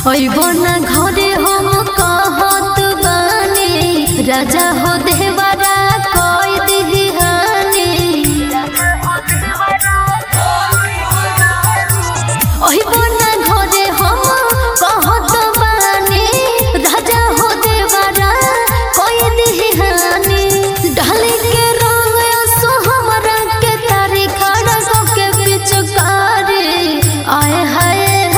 होइबो ना घरे हम कहत बानी राजा हो देवरा कोई दिहानी होइबो ना घरे हम कहत बानी राजा हो देवरा कोई दिहानी ढाली के रंग सो हमरा के तारी खड़ा को के पिचकारी आए हाय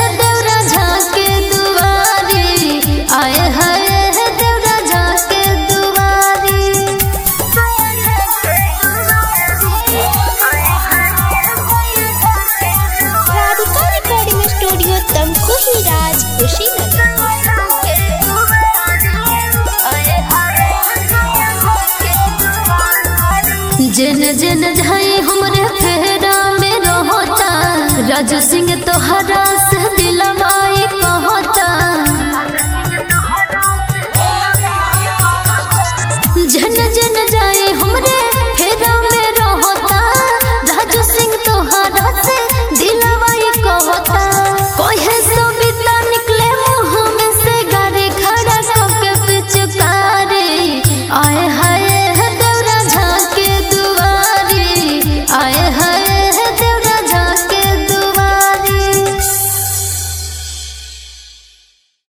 जन जन जाए हमरे फेरा में रहता राजू सिंह तोहरा से दिलवाई कहता जन जन